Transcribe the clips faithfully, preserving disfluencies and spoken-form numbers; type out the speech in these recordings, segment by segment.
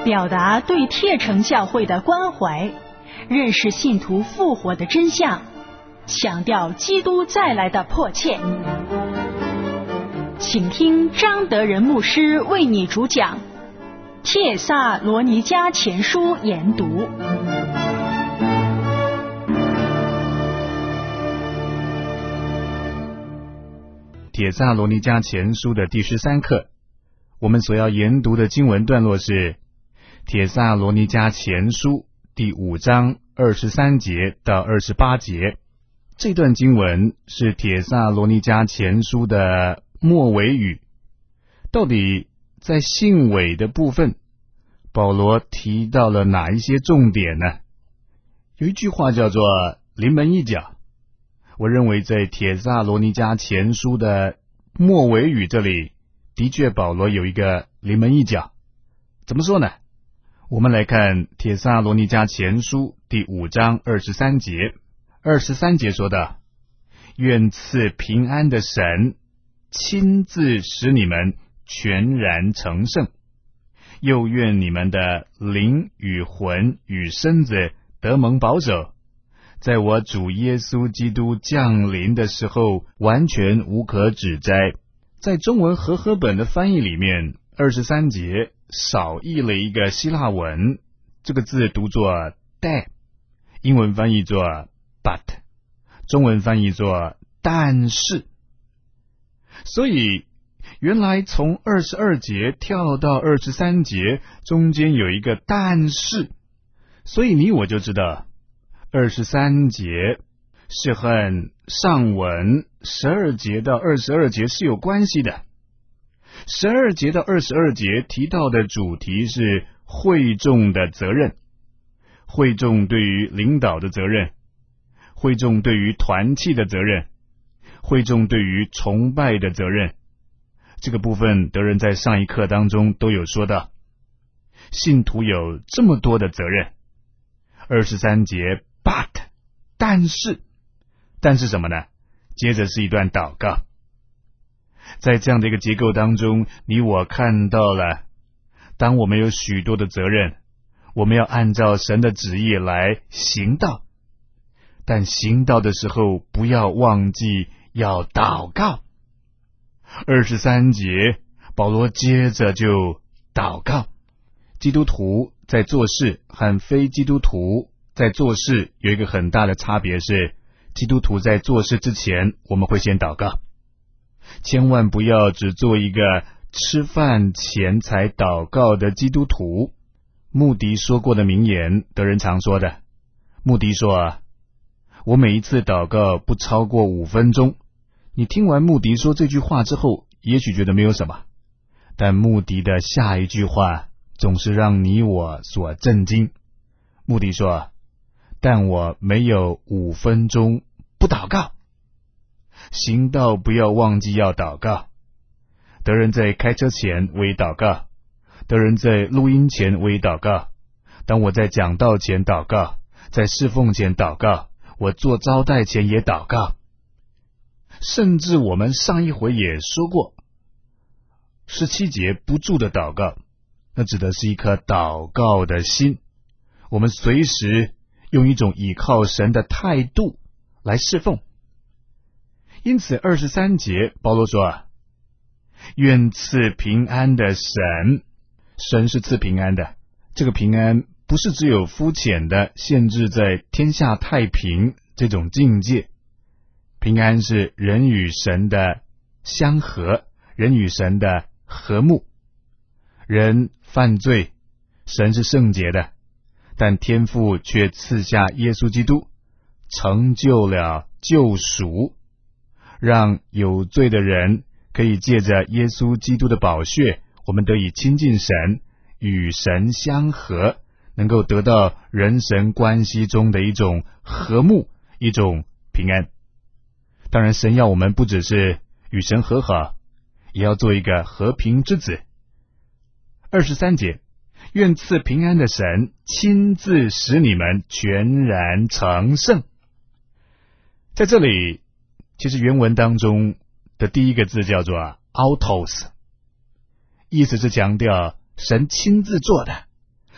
表达对帖城教会的关怀，认识信徒复活的真相，强调基督再来的迫切。请听张德仁牧师为你主讲《帖撒罗尼迦前书》研读。 帖撒罗尼迦前书的第十三课，我们所要研读的经文段落是帖撒罗尼迦前书第五章二十三节到二十八节。这段经文是帖撒罗尼迦前书的末尾语。到底在信尾的部分，保罗提到了哪一些重点呢？有一句话叫做临门一脚。我认为在帖撒罗尼迦前书的末尾语这里，的确保罗有一个临门一脚。怎么说呢？我们来看帖撒罗尼迦前书第五章二十三节。二十三节说道：愿赐平安的神亲自使你们全然成圣，又愿你们的灵与魂与身子得蒙保守，在我主耶稣基督降临的时候完全无可指摘。在中文和合本的翻译里面，二十三节少译了一个希腊文，这个字读作 that， 英文翻译作 but， 中文翻译作但是。所以原来从二十二节跳到二十三节，中间有一个但是，所以你我就知道二十三节是和上文十二节到二十二节是有关系的。十二节到二十二节提到的主题是会众的责任，会众对于领导的责任，会众对于团契的责任，会众对于崇拜的责任。这个部分德仁在上一课当中都有说到，信徒有这么多的责任。二十三节 but 但是但是什么呢？接着是一段祷告。在这样的一个结构当中，你我看到了，当我们有许多的责任，我们要按照神的旨意来行道，但行道的时候不要忘记要祷告。二十三节保罗接着就祷告。基督徒在做事和非基督徒在做事有一个很大的差别，是基督徒在做事之前我们会先祷告，千万不要只做一个吃饭前才祷告的基督徒。穆迪说过的名言，德仁常说的。穆迪说啊，我每一次祷告不超过五分钟。你听完穆迪说这句话之后，也许觉得没有什么，但穆迪的下一句话总是让你我所震惊。穆迪说，但我没有五分钟不祷告。行道不要忘记要祷告。德仁在开车前为祷告，德仁在录音前为祷告，当我在讲道前祷告，在侍奉前祷告，我做招待前也祷告。甚至我们上一回也说过，十七节不住的祷告，那指的是一颗祷告的心，我们随时用一种倚靠神的态度来侍奉。因此二十三节保罗说啊，愿赐平安的神，神是赐平安的，这个平安不是只有肤浅的限制在天下太平这种境界，平安是人与神的相合，人与神的和睦。人犯罪，神是圣洁的，但天父却赐下耶稣基督，成就了救赎，让有罪的人可以借着耶稣基督的宝血，我们得以亲近神，与神相合，能够得到人神关系中的一种和睦，一种平安。当然神要我们不只是与神和好，也要做一个和平之子。二十三节，愿赐平安的神亲自使你们全然成圣。在这里其实原文当中的第一个字叫做 autos， 意思是强调神亲自做的，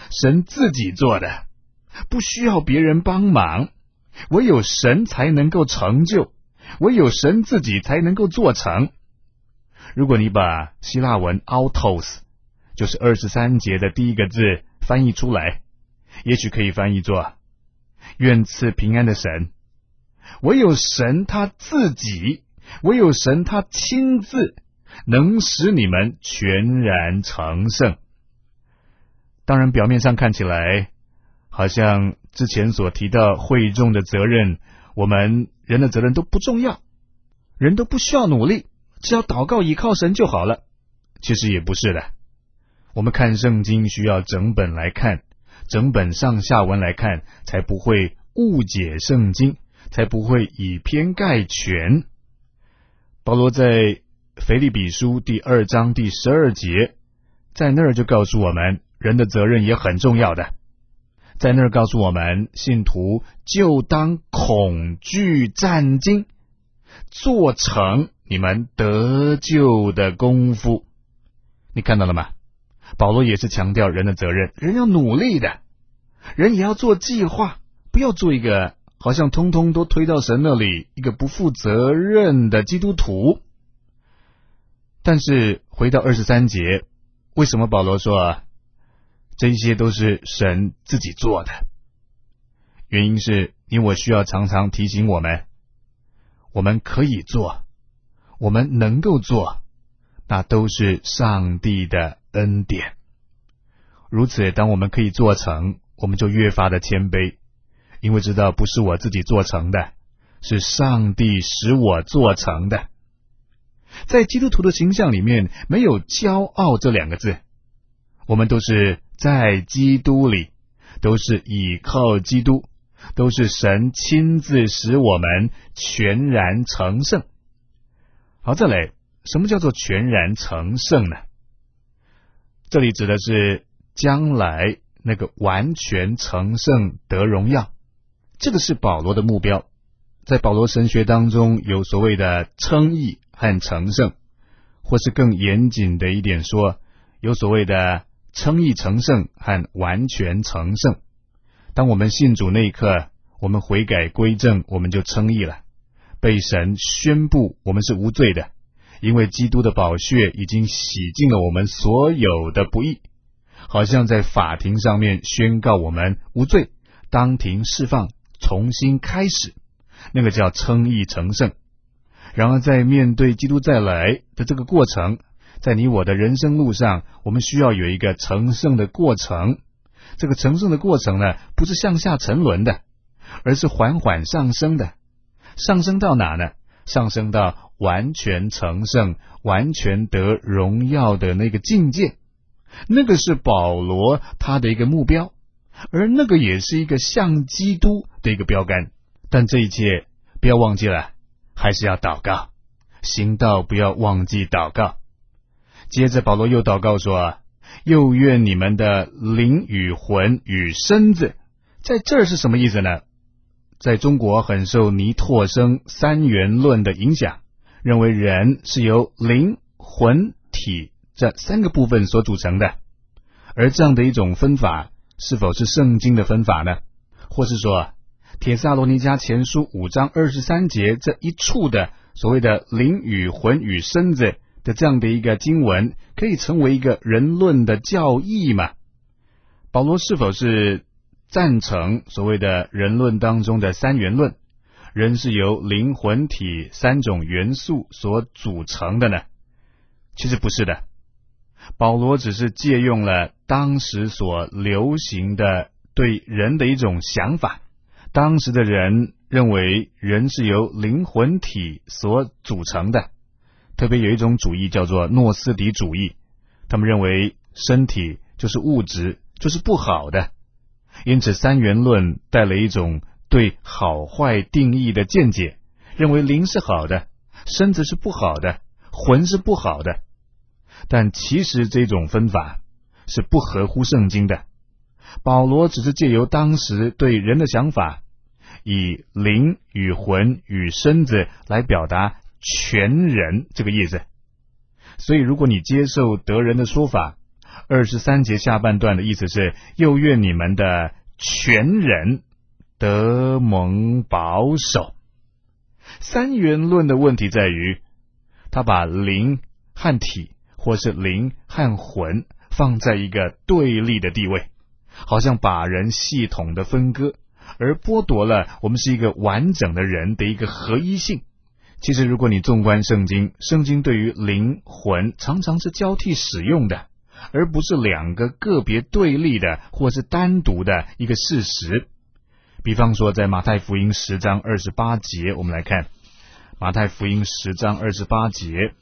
神自己做的，不需要别人帮忙，唯有神才能够成就，唯有神自己才能够做成。如果你把希腊文 autos 就是二十三节的第一个字翻译出来，也许可以翻译作愿赐平安的神。唯有神他自己，唯有神他亲自能使你们全然成圣。当然表面上看起来好像之前所提到会众的责任，我们人的责任都不重要，人都不需要努力，只要祷告倚靠神就好了。其实也不是的，我们看圣经需要整本来看，整本上下文来看，才不会误解圣经，才不会以偏概全。保罗在腓立比书第二章第十二节，在那儿就告诉我们，人的责任也很重要的。在那儿告诉我们，信徒就当恐惧战兢，做成你们得救的功夫。你看到了吗？保罗也是强调人的责任，人要努力的，人也要做计划，不要做一个好像通通都推到神那里，一个不负责任的基督徒。但是回到二十三节，为什么保罗说啊，这些都是神自己做的？原因是因为我需要常常提醒我们，我们可以做，我们能够做，那都是上帝的恩典。如此，当我们可以做成，我们就越发的谦卑，因为知道不是我自己做成的，是上帝使我做成的。在基督徒的形象里面，没有骄傲这两个字，我们都是在基督里，都是倚靠基督，都是神亲自使我们全然成圣。好，再来，什么叫做全然成圣呢？这里指的是将来那个完全成圣得荣耀，这个是保罗的目标。在保罗神学当中，有所谓的称义和成圣，或是更严谨的一点说，有所谓的称义成圣和完全成圣。当我们信主那一刻，我们悔改归正，我们就称义了，被神宣布我们是无罪的，因为基督的宝血已经洗净了我们所有的不义，好像在法庭上面宣告我们无罪，当庭释放，重新开始，那个叫称义成圣。然而在面对基督再来的这个过程，在你我的人生路上，我们需要有一个成圣的过程。这个成圣的过程呢，不是向下沉沦的，而是缓缓上升的。上升到哪呢？上升到完全成圣，完全得荣耀的那个境界。那个是保罗他的一个目标，而那个也是一个向基督的一个标杆。但这一切不要忘记了，还是要祷告，行道不要忘记祷告。接着保罗又祷告说，又愿你们的灵与魂与身子，在这儿是什么意思呢？在中国很受尼拓生三元论的影响，认为人是由灵、魂、体这三个部分所组成的。而这样的一种分法，是否是圣经的分法呢？或是说帖撒罗尼迦前书五章二十三节这一处的所谓的灵与魂与身子的这样的一个经文，可以成为一个人论的教义吗？保罗是否是赞成所谓的人论当中的三元论，人是由灵魂体三种元素所组成的呢？其实不是的，保罗只是借用了当时所流行的对人的一种想法。当时的人认为人是由灵魂体所组成的，特别有一种主义叫做诺斯底主义，他们认为身体就是物质，就是不好的。因此三元论带了一种对好坏定义的见解，认为灵是好的，身子是不好的，魂是不好的。但其实这种分法是不合乎圣经的。保罗只是借由当时对人的想法，以灵与魂与身子来表达全人这个意思。所以如果你接受得人的说法， 二十三节下半段的意思是，又愿你们的全人得蒙保守。三元论的问题在于，他把灵和体或是灵和魂放在一个对立的地位，好像把人系统的分割，而剥夺了我们是一个完整的人的一个合一性。其实如果你纵观圣经，圣经对于灵魂常常是交替使用的，而不是两个个别对立的或是单独的一个事实。比方说在马太福音十章二十八节，我们来看马太福音十章二十八节，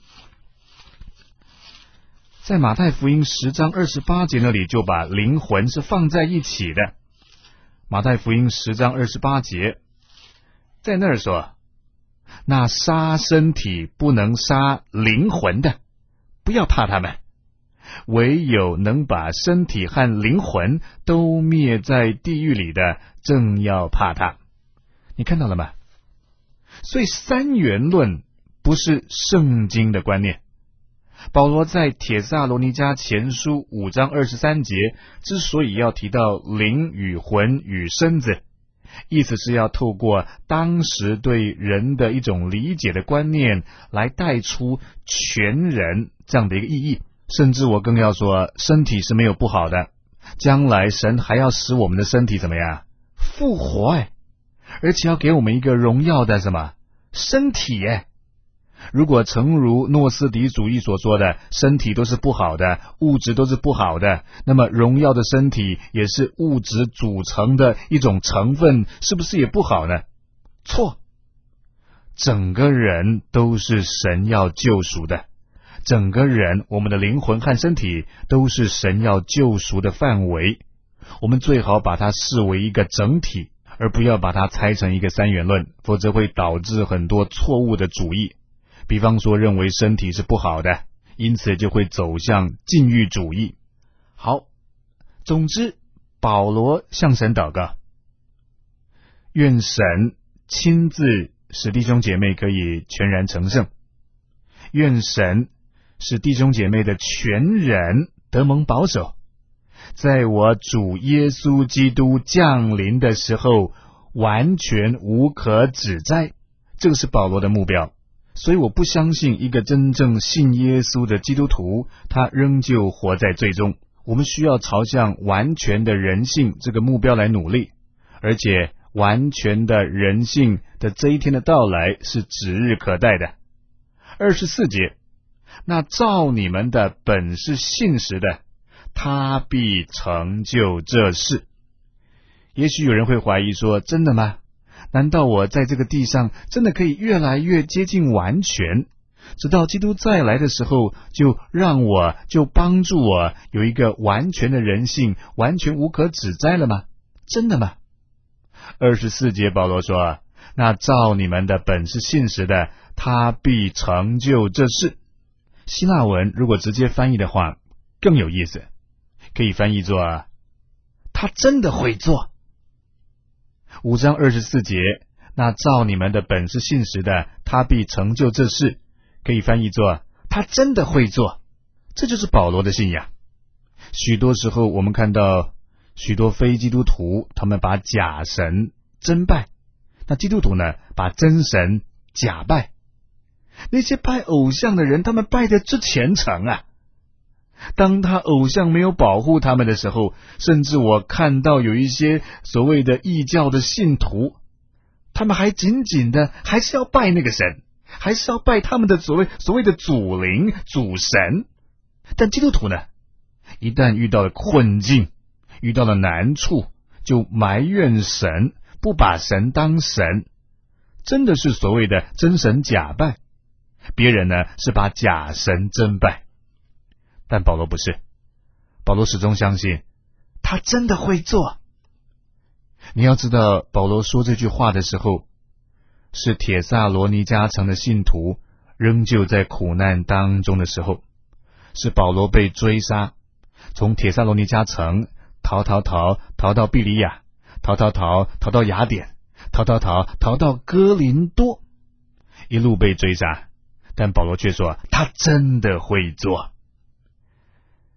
在马太福音十章二十八节那里就把灵魂是放在一起的。马太福音十章二十八节在那儿说，那杀身体不能杀灵魂的，不要怕他们，唯有能把身体和灵魂都灭在地狱里的，正要怕他。你看到了吗？所以三元论不是圣经的观念。保罗在帖撒罗尼迦前书五章二十三节之所以要提到灵与魂与身子，意思是要透过当时对人的一种理解的观念来带出全人这样的一个意义。甚至我更要说，身体是没有不好的，将来神还要使我们的身体怎么样？复活哎，而且要给我们一个荣耀的什么身体哎。如果诚如诺斯底主义所说的，身体都是不好的，物质都是不好的，那么荣耀的身体也是物质组成的一种成分，是不是也不好呢？错，整个人都是神要救赎的，整个人，我们的灵魂和身体都是神要救赎的范围。我们最好把它视为一个整体，而不要把它拆成一个三元论，否则会导致很多错误的主义。比方说认为身体是不好的，因此就会走向禁欲主义。好，总之保罗向神祷告，愿神亲自使弟兄姐妹可以全然成圣，愿神使弟兄姐妹的全人得蒙保守，在我主耶稣基督降临的时候完全无可指摘。这个是保罗的目标。所以我不相信一个真正信耶稣的基督徒，他仍旧活在罪中。我们需要朝向完全的人性这个目标来努力，而且完全的人性的这一天的到来是指日可待的。二十四节，那照你们的本是信实的，他必成就这事。也许有人会怀疑说，真的吗？难道我在这个地上真的可以越来越接近完全，直到基督再来的时候，就让我就帮助我有一个完全的人性，完全无可指摘了吗？真的吗？二十四节保罗说，那照你们的本是信实的，他必成就这事。希腊文如果直接翻译的话更有意思，可以翻译作他真的会做。五章二十四节，那照你们的本是信实的，他必成就这事，可以翻译作他真的会做。这就是保罗的信仰。许多时候我们看到许多非基督徒，他们把假神真拜，那基督徒呢，把真神假拜。那些拜偶像的人，他们拜的之虔诚啊，当他偶像没有保护他们的时候，甚至我看到有一些所谓的异教的信徒，他们还紧紧的还是要拜那个神，还是要拜他们的所谓所谓的主灵主神。但基督徒呢，一旦遇到了困境，遇到了难处，就埋怨神，不把神当神，真的是所谓的真神假拜。别人呢是把假神真拜，但保罗不是。保罗始终相信他真的会做。你要知道，保罗说这句话的时候，是帖撒罗尼迦城的信徒仍旧在苦难当中的时候，是保罗被追杀，从帖撒罗尼迦城逃逃逃逃到庇哩亚，逃逃逃逃到雅典，逃逃逃逃到哥林多，一路被追杀。但保罗却说他真的会做。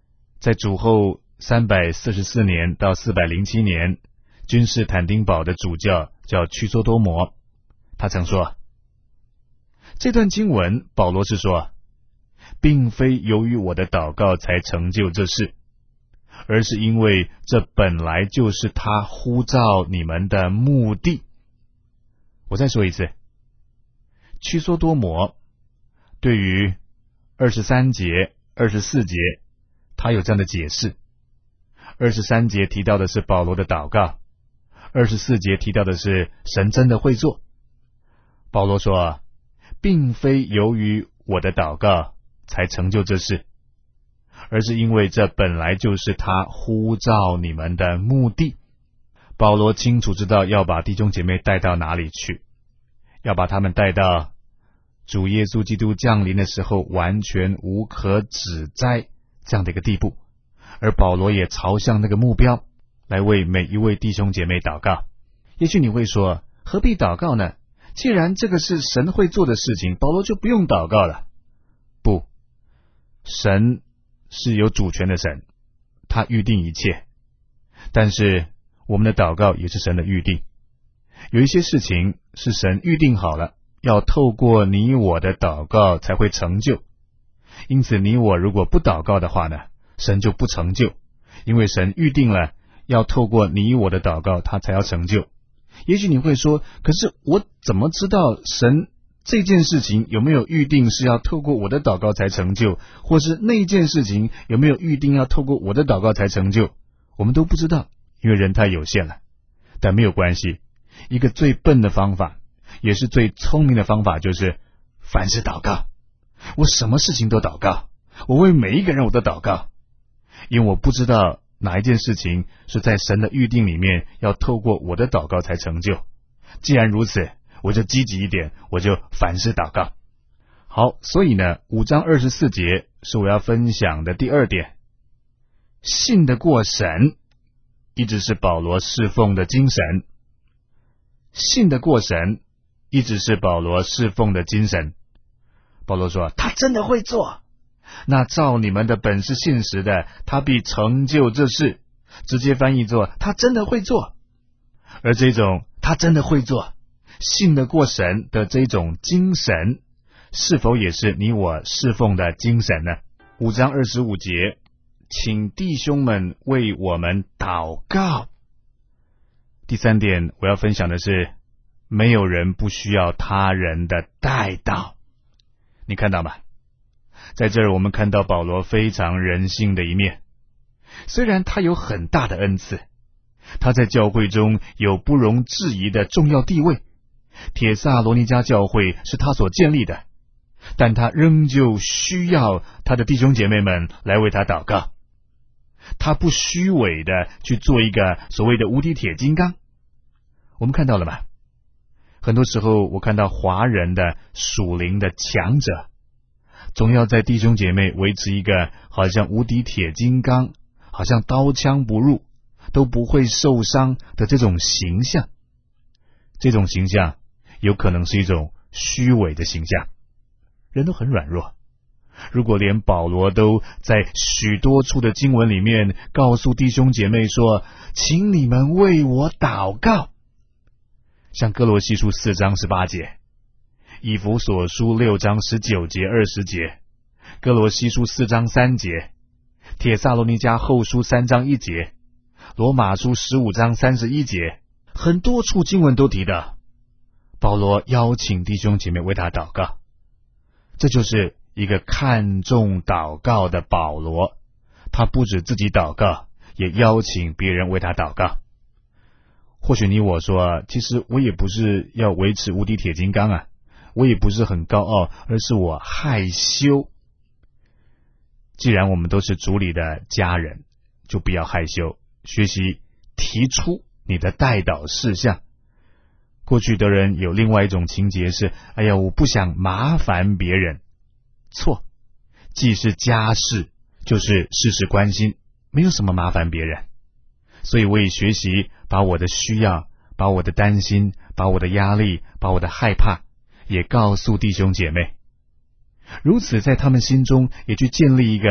在主后三百四十四年到四百零七年，君士坦丁堡的主教叫屈梭多摩，他曾说，这段经文保罗是说，并非由于我的祷告才成就这事，而是因为这本来就是他呼召你们的目的。我再说一次，屈梭多摩对于二十三节、二十四节，他有这样的解释。二十三节提到的是保罗的祷告，二十四节提到的是神真的会做。保罗说，并非由于我的祷告才成就这事，而是因为这本来就是他呼召你们的目的。保罗清楚知道要把弟兄姐妹带到哪里去，要把他们带到主耶稣基督降临的时候完全无可指摘这样的一个地步，而保罗也朝向那个目标来为每一位弟兄姐妹祷告。也许你会说，何必祷告呢？既然这个是神会做的事情，保罗就不用祷告了。不，神是有主权的神，他预定一切，但是我们的祷告也是神的预定。有一些事情是神预定好了，要透过你我的祷告才会成就，因此你我如果不祷告的话呢，神就不成就，因为神预定了要透过你我的祷告他才要成就。也许你会说，可是我怎么知道神这件事情有没有预定是要透过我的祷告才成就，或是那件事情有没有预定要透过我的祷告才成就？我们都不知道，因为人太有限了。但没有关系，一个最笨的方法也是最聪明的方法，就是凡事祷告。我什么事情都祷告，我为每一个人我都祷告，因为我不知道哪一件事情是在神的预定里面要透过我的祷告才成就。既然如此，我就积极一点，我就凡事祷告。好，所以呢，五章二十四节是我要分享的第二点。信得过神一直是保罗侍奉的精神。信得过神一直是保罗侍奉的精神。保罗说，他真的会做，那照你们的本是信实的，他必成就这事。直接翻译作，他真的会做。而这种他真的会做，信得过神的这种精神，是否也是你我侍奉的精神呢？五章二十五节，请弟兄们为我们祷告。第三点我要分享的是，没有人不需要他人的代祷。你看到吗？在这儿我们看到保罗非常人性的一面。虽然他有很大的恩赐，他在教会中有不容置疑的重要地位，帖撒罗尼迦教会是他所建立的，但他仍旧需要他的弟兄姐妹们来为他祷告。他不虚伪的去做一个所谓的无敌铁金刚。我们看到了吗？很多时候我看到华人的属灵的强者，总要在弟兄姐妹维持一个好像无敌铁金刚，好像刀枪不入，都不会受伤的这种形象。这种形象有可能是一种虚伪的形象。人都很软弱，如果连保罗都在许多处的经文里面告诉弟兄姐妹说，请你们为我祷告，像哥罗西书四章十八节，以弗所书六章十九节二十节，哥罗西书四章三节，帖撒罗尼迦后书三章一节，罗马书十五章三十一节，很多处经文都提到保罗邀请弟兄姐妹为他祷告。这就是一个看重祷告的保罗，他不止自己祷告，也邀请别人为他祷告。或许你我说，其实我也不是要维持无敌铁金刚啊，我也不是很高傲，而是我害羞。既然我们都是主里的家人，就不要害羞，学习提出你的代祷事项。过去的人有另外一种情节是，哎呀，我不想麻烦别人。错，既是家事，就是事事关心，没有什么麻烦别人。所以我也学习把我的需要，把我的担心，把我的压力，把我的害怕也告诉弟兄姐妹，如此在他们心中也去建立一个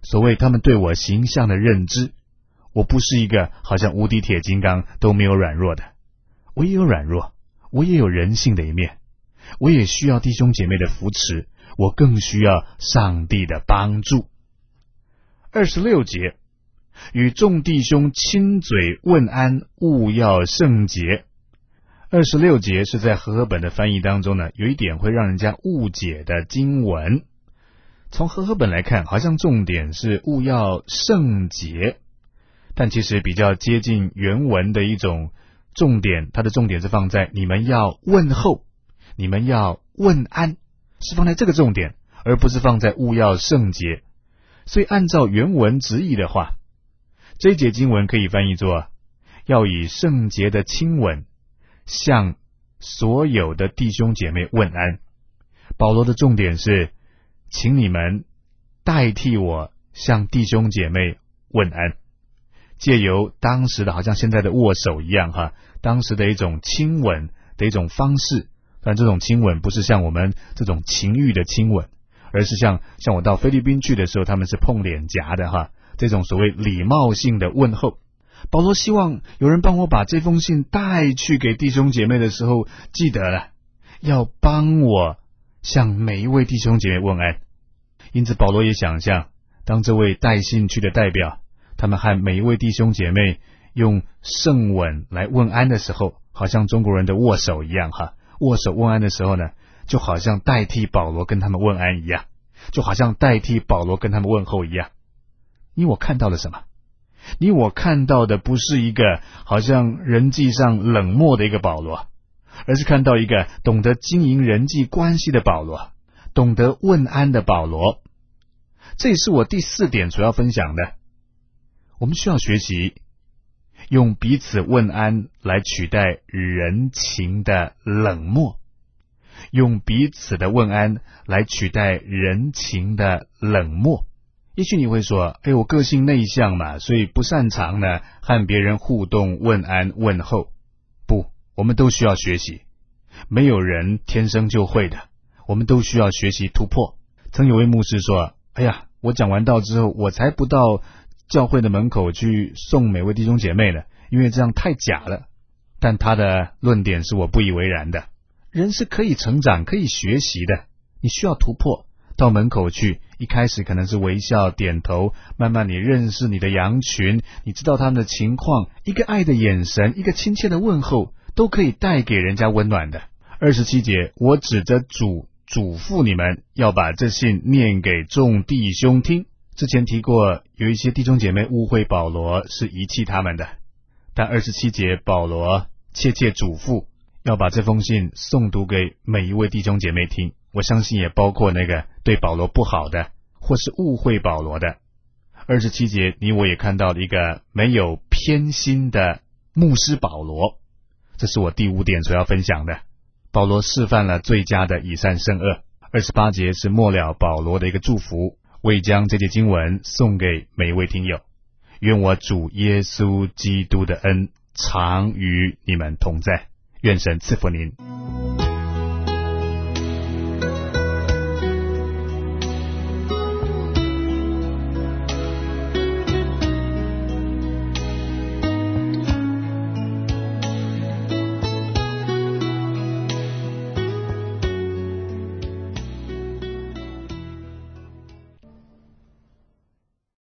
所谓他们对我形象的认知，我不是一个好像无敌铁金刚都没有软弱的，我也有软弱，我也有人性的一面，我也需要弟兄姐妹的扶持，我更需要上帝的帮助。二十六节，与众弟兄亲嘴问安，务要圣洁。二十六节是在和合本的翻译当中呢，有一点会让人家误解的经文。从和合本来看，好像重点是务要圣洁，但其实比较接近原文的一种重点，它的重点是放在你们要问候，你们要问安，是放在这个重点，而不是放在务要圣洁。所以按照原文直译的话，这一节经文可以翻译作要以圣洁的亲吻向所有的弟兄姐妹问安。保罗的重点是请你们代替我向弟兄姐妹问安，借由当时的好像现在的握手一样哈，当时的一种亲吻的一种方式，但这种亲吻不是像我们这种情欲的亲吻，而是像像我到菲律宾去的时候，他们是碰脸颊的哈，这种所谓礼貌性的问候。保罗希望有人帮我把这封信带去给弟兄姐妹的时候，记得了要帮我向每一位弟兄姐妹问安。因此保罗也想象，当这位带信去的代表，他们和每一位弟兄姐妹用圣吻来问安的时候，好像中国人的握手一样哈，握手问安的时候呢，就好像代替保罗跟他们问安一样，就好像代替保罗跟他们问候一样。你我看到了什么？你我看到的不是一个好像人际上冷漠的一个保罗，而是看到一个懂得经营人际关系的保罗，懂得问安的保罗。这也是我第四点所要分享的。我们需要学习用彼此问安来取代人情的冷漠，用彼此的问安来取代人情的冷漠。也许你会说，哎，我个性内向嘛，所以不擅长呢和别人互动问安问候。不，我们都需要学习，没有人天生就会的，我们都需要学习突破。曾有位牧师说，哎呀，我讲完道之后，我才不到教会的门口去送每位弟兄姐妹呢，因为这样太假了。但他的论点是我不以为然的。人是可以成长，可以学习的，你需要突破。到门口去，一开始可能是微笑点头，慢慢你认识你的羊群，你知道他们的情况，一个爱的眼神，一个亲切的问候，都可以带给人家温暖的。二十七节，我指着主嘱咐你们要把这信念给众弟兄听。之前提过，有一些弟兄姐妹误会保罗是遗弃他们的，但二十七节保罗切切嘱咐要把这封信诵读给每一位弟兄姐妹听。我相信也包括那个对保罗不好的，或是误会保罗的。二十七节，你我也看到了一个没有偏心的牧师保罗。这是我第五点所要分享的。保罗示范了最佳的以善胜恶。二十八节是末了保罗的一个祝福，为将这节经文送给每一位听友。愿我主耶稣基督的恩常与你们同在，愿神赐福您。